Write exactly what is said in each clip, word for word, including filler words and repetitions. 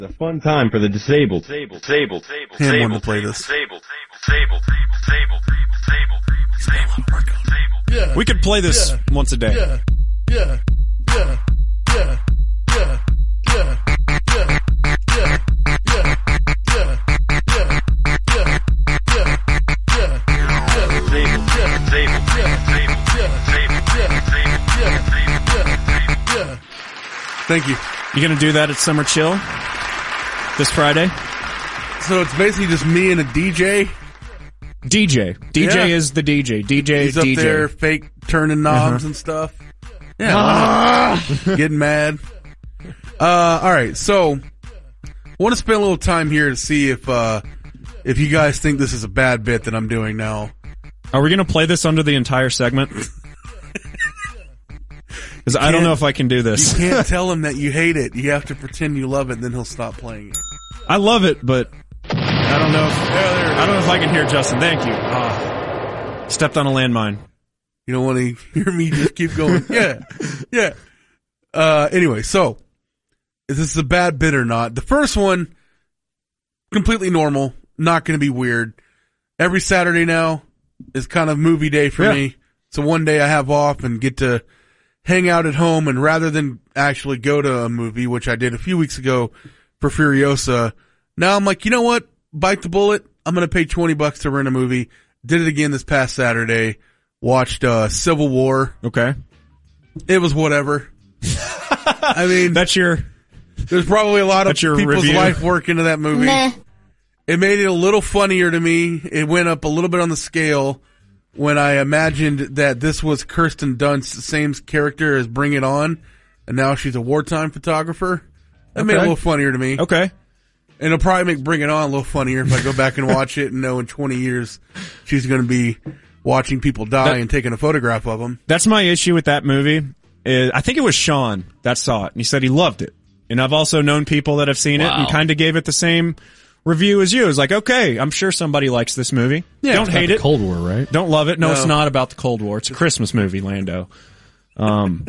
A fun time for the disabled. Disabled, disabled, disabled, Him wanted to play this. disabled, disabled, disabled, disabled, disabled, disabled. Yeah. We could play this yeah. once a day. Yeah. Yeah. Yeah. Yeah. Yeah. Yeah. Yeah. Yeah. Yeah. Yeah. Yeah. Yeah. Yeah. Yeah. Disabled, disabled, disabled, disabled, Thank you. You gonna do that at Summer Chill this Friday? So it's basically just me and a D J. D J. D J Yeah. is the D J. D J He's up D J. there fake turning knobs Uh-huh. and stuff. Yeah. Getting mad. Uh, alright, so I want to spend a little time here to see if, uh, if you guys think this is a bad bit that I'm doing now. Are we gonna play this under the entire segment? Because I don't know if I can do this. You can't tell him that you hate it. You have to pretend you love it, then he'll stop playing it. I love it, but I don't know if I don't know if I can hear Justin. Thank you. Ah, stepped on a landmine. You don't want to hear me just keep going. Yeah. Yeah. Uh, anyway, so is this a bad bit or not? The first one, completely normal, not going to be weird. Every Saturday now is kind of movie day for Yeah. me. So one day I have off and get to hang out at home, and rather than actually go to a movie, which I did a few weeks ago for Furiosa, now I'm like, you know what? Bite the bullet. I'm going to pay twenty bucks to rent a movie. Did it again this past Saturday. Watched, uh, Civil War. Okay. It was whatever. I mean, That's your there's probably a lot of that's your people's review? life work into that movie. Meh. It made it a little funnier to me. It went up a little bit on the scale when I imagined that this was Kirsten Dunst's the same character as Bring It On, and now she's a wartime photographer. That made it a Okay. little funnier to me. okay. And it'll probably make Bring It On a little funnier if I go back and watch it and know in twenty years she's going to be watching people die That- and taking a photograph of them. That's my issue with that movie. Is, I think it was Sean that saw it, and he said he loved it. And I've also known people that have seen it and kind of gave it the same review as you. It's like, okay, I'm sure somebody likes this movie. Yeah, Don't it's hate The it. Cold War, right? Don't love it. No, No. it's not about the Cold War. It's a Christmas movie, Lando. Um,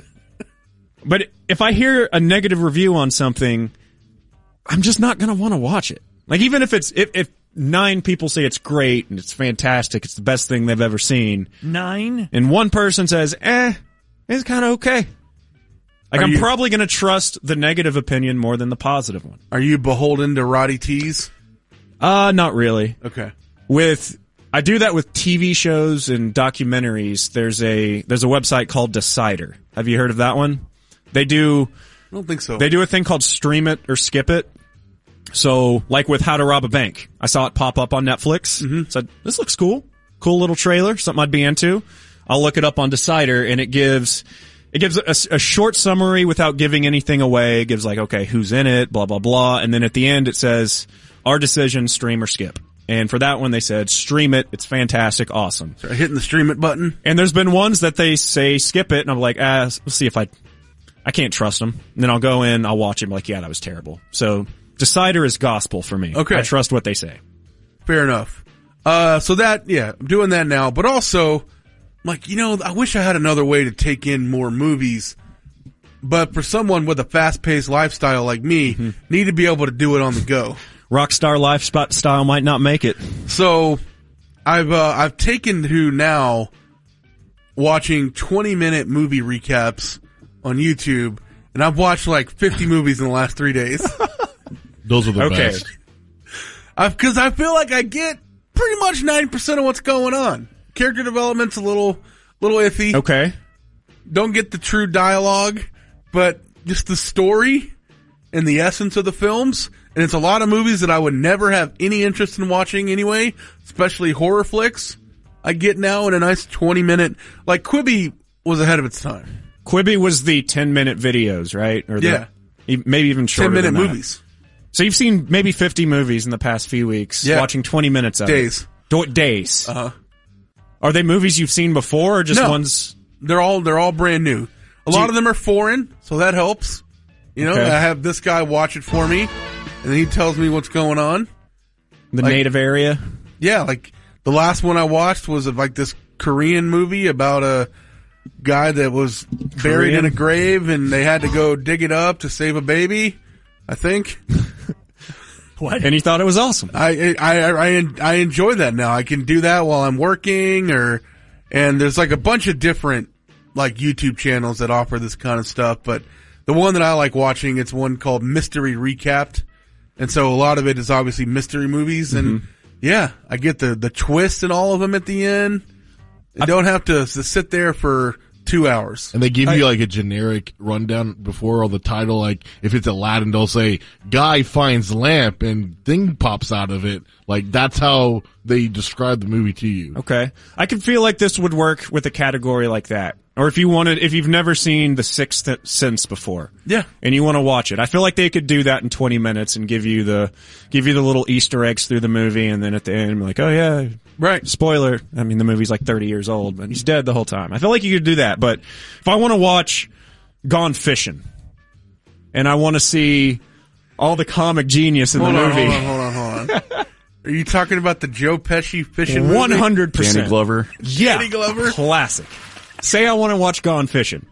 but if I hear a negative review on something, I'm just not going to want to watch it. Like, even if it's, if, if nine people say it's great and it's fantastic, it's the best thing they've ever seen, Nine? and one person says, eh, it's kind of okay. Like, Are I'm you- probably going to trust the negative opinion more than the positive one. Are you beholden to Roddy T's? Uh, not really. Okay. With I do that with T V shows and documentaries. There's a there's a website called Decider. Have you heard of that one? They do I don't think so. they do a thing called Stream It or Skip It. So, like with How to Rob a Bank, I saw it pop up on Netflix. Mm-hmm. Said, this looks cool. Cool little trailer, something I'd be into. I'll look it up on Decider, and it gives it gives a, a short summary without giving anything away. It gives like, okay, who's in it, blah blah blah, and then at the end it says, our decision, stream or skip. And for that one, they said, stream it. It's fantastic, awesome. Start hitting the stream it button. And there's been ones that they say skip it, and I'm like, ah, let's see if I, I can't trust them. And then I'll go in, I'll watch it, and be like, yeah, that was terrible. So Decider is gospel for me. Okay. I trust what they say. Fair enough. Uh, so that, yeah, I'm doing that now. But also, I'm like, you know, I wish I had another way to take in more movies. But for someone with a fast-paced lifestyle like me, Mm-hmm. need to be able to do it on the go. Rockstar lifestyle might not make it. So I've uh, I've taken to now watching twenty minute movie recaps on YouTube, and I've watched like fifty movies in the last three days. Those are the Okay. best. Because I feel like I get pretty much ninety percent of what's going on. Character development's a little little iffy. Okay. Don't get the true dialogue, but just the story and the essence of the films. And it's a lot of movies that I would never have any interest in watching anyway, especially horror flicks. I get now in a nice twenty minute, like Quibi was ahead of its time. Quibi was the ten minute videos, right? Or the, Yeah. e- maybe even shorter ten minute than that. movies. So you've seen maybe fifty movies in the past few weeks, Yeah. watching twenty minutes of Days. it. Do- days. Uh huh. Are they movies you've seen before or just No. ones? They're all, they're all brand new. A Do lot you- of them are foreign, so that helps. You know, Okay. I have this guy watch it for me, and then he tells me what's going on. The Like- native area? Yeah, like the last one I watched was of like this Korean movie about a guy that was buried Korean? in a grave and they had to go dig it up to save a baby, I think. What? And he thought it was awesome. I, I, I, I, I enjoy that now. I can do that while I'm working or, and there's like a bunch of different like YouTube channels that offer this kind of stuff, but the one that I like watching, it's one called Mystery Recapped. And so a lot of it is obviously mystery movies and Mm-hmm. yeah, I get the, the twist in all of them at the end. I don't have to, to sit there for two hours. And they give you like a generic rundown before all the title. Like if it's Aladdin, they'll say guy finds lamp and thing pops out of it. Like that's how they describe the movie to you. Okay. I can feel like this would work with a category like that. Or if you wanted, if you've never seen The Sixth Sense before. Yeah. And you want to watch it. I feel like they could do that in twenty minutes and give you the, give you the little Easter eggs through the movie and then at the end, like, oh yeah. Right. Spoiler. I mean, the movie's like thirty years old, but he's dead the whole time. I feel like you could do that. But if I want to watch Gone Fishing and I want to see all the comic genius in Hold the on, movie. hold on, hold on, hold on. Are you talking about the Joe Pesci fishing movie? one hundred percent. Danny Glover. Yeah. Danny Glover? Classic. Say I want to watch Gone Fishing.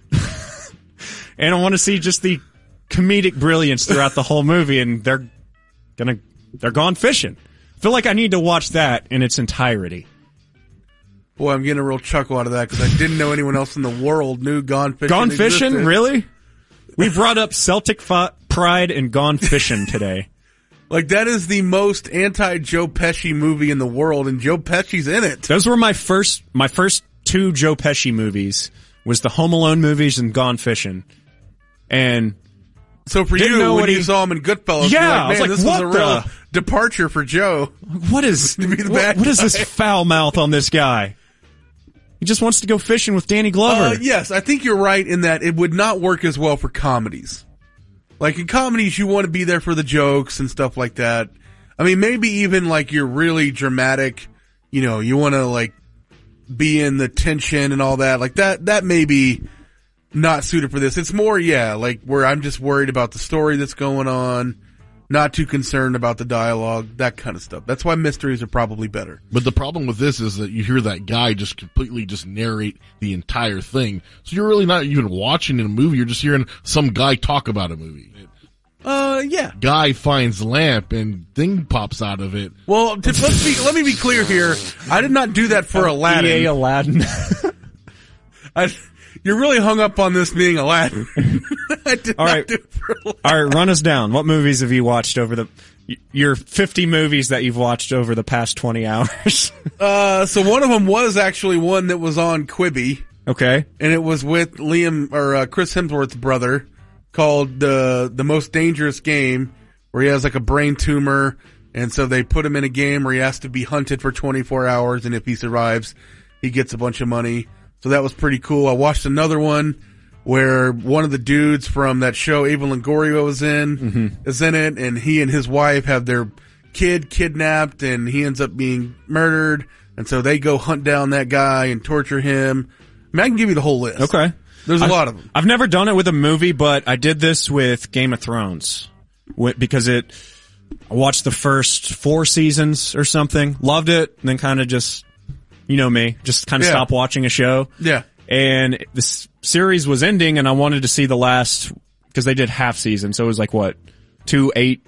And I want to see just the comedic brilliance throughout the whole movie and they're gonna, they're gone fishing. I feel like I need to watch that in its entirety. Boy, I'm getting a real chuckle out of that because I didn't know anyone else in the world knew Gone Fishing Gone Fishing? existed. Really? We brought up Celtic fi- Pride and Gone Fishing today. Like, that is the most anti-Joe Pesci movie in the world, and Joe Pesci's in it. Those were my first, my first two Joe Pesci movies was the Home Alone movies and Gone Fishing. And So for Didn't you, know when what you he- saw him in Goodfellas, Yeah, you're I like, was man, like, this was what a real the- departure for Joe. what is, To be the what, bad what is this guy. foul mouth on this guy? He just wants to go fishing with Danny Glover. Uh, yes, I think you're right in that it would not work as well for comedies. Like, in comedies, you want to be there for the jokes and stuff like that. I mean, maybe even, like, you're really dramatic, you know, you want to, like, be in the tension and all that. Like, that, that may be not suited for this. It's more, yeah, like, where I'm just worried about the story that's going on, not too concerned about the dialogue, that kind of stuff. That's why mysteries are probably better. But the problem with this is that you hear that guy just completely just narrate the entire thing. So you're really not even watching a movie. You're just hearing some guy talk about a movie. Uh, yeah. Guy finds lamp and thing pops out of it. Well, to, let's be, let me be clear here. I did not do that for Aladdin. E A Aladdin. I, you're really hung up on this being Aladdin. I did All not right. do it for Aladdin. All right, run us down. What movies have you watched over the, your fifty movies that you've watched over the past twenty hours? Uh, so one of them was actually one that was on Quibi, Okay. and it was with Liam, or uh, Chris Hemsworth's brother, called the the Most Dangerous Game, where he has like a brain tumor, and so they put him in a game where he has to be hunted for twenty-four hours, and if he survives, he gets a bunch of money. So that was pretty cool. I watched another one where one of the dudes from that show Ava Longoria was in, Mm-hmm. is in it, and he and his wife have their kid kidnapped, and he ends up being murdered, and so they go hunt down that guy and torture him. I mean, I can give you the whole list. Okay. There's a I've- lot of them. I've never done it with a movie, but I did this with Game of Thrones Wi- because it. I watched the first four seasons or something, loved it, and then kind of just, you know me, just kind of Yeah. stopped watching a show. Yeah. And this series was ending, and I wanted to see the last because they did half season, so it was like what two eight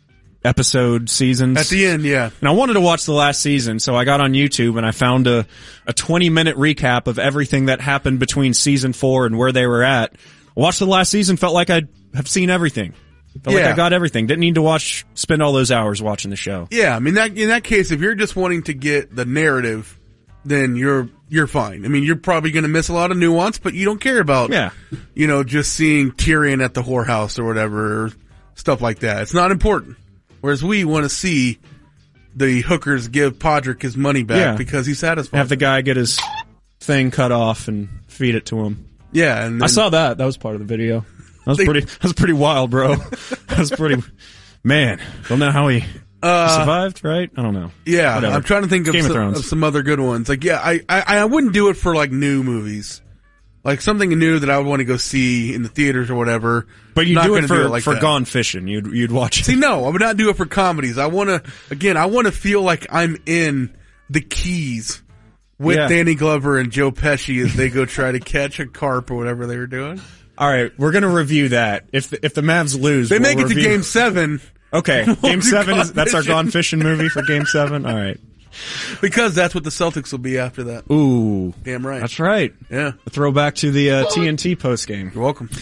episode seasons At the end, yeah. And I wanted to watch the last season, so I got on YouTube and I found a, a twenty minute recap of everything that happened between season four and where they were at. I watched the last season, felt like I have seen everything. Felt like Yeah. I got everything. Didn't need to watch, spend all those hours watching the show. Yeah, I mean, that, in that case, if you're just wanting to get the narrative, then you're, you're fine. I mean, you're probably going to miss a lot of nuance, but you don't care about, Yeah. you know, just seeing Tyrion at the whorehouse or whatever, or stuff like that. It's not important. Whereas we want to see the hookers give Podrick his money back Yeah. because he's satisfied. Have the guy get his thing cut off and feed it to him. yeah, and then, I saw that. That was part of the video. That was They- pretty, that was pretty wild, bro. That was pretty, man, don't know how he, he survived, right? I don't know. yeah, Whatever. I'm trying to think of Game of some, Thrones. of some other good ones. Like, yeah, I, I, I wouldn't do it for like new movies. Like something new that I would want to go see in the theaters or whatever. But you Not do it gonna for, like for that. Gone Fishing. You'd, you'd watch it. See, no, I would not do it for comedies. I want to, again, I want to feel like I'm in the Keys with Yeah. Danny Glover and Joe Pesci as they go try to catch a carp or whatever they were doing. All right, we're gonna review that. If the, if the Mavs lose, They we'll make it to review- game seven Okay, Game do Seven is Gone that's our Fishing. Gone Fishing movie for Game Seven. All right. Because that's what the Celtics will be after that. Ooh, Damn right. that's right. Yeah. A throwback to the uh, T N T post game. You're welcome.